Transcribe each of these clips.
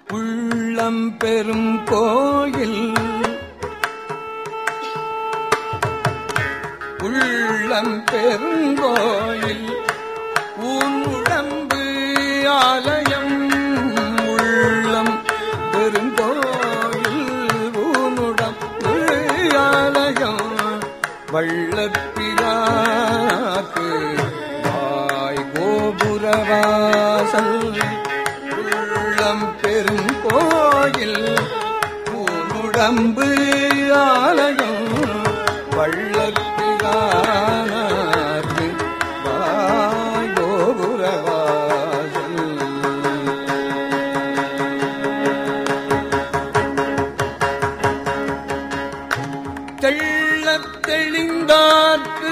உள்ளம் பெரும் கோயில் உள்ளம் பெருங்கோயில் ஊனுடம்பு ஆலயம் உள்ளம் பெருங்கோயில் ஊனுடம்பு ஆலயம் வள்ளப்பிராக்கு வாய் கோபுரவாசல் உள்ளம் பெருங்கோயில் ஊனுடம்பு ஆலயம் வள்ளப்பிராக்கு வாய் கோபுரவாசல் தெள்ளத் தெளிந்தார்க்கு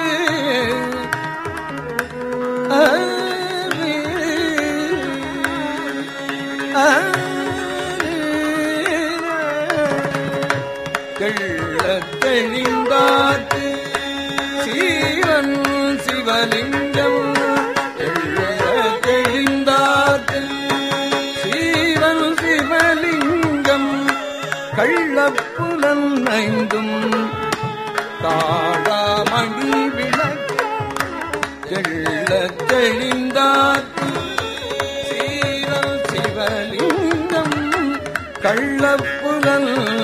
தெள்ளத் தெளிந்தார்க்கு சீவன் சிவலிங்கம் தெள்ளத் தெளிந்தார்க்கு சீவன் சிவலிங்கம் கள்ளப்புலன் ஐந்தும் காடாமணி விளக்கு தெள்ளத் தெளிந்தார்க்கு சீவன் சிவலிங்கம் கள்ளப்புலன்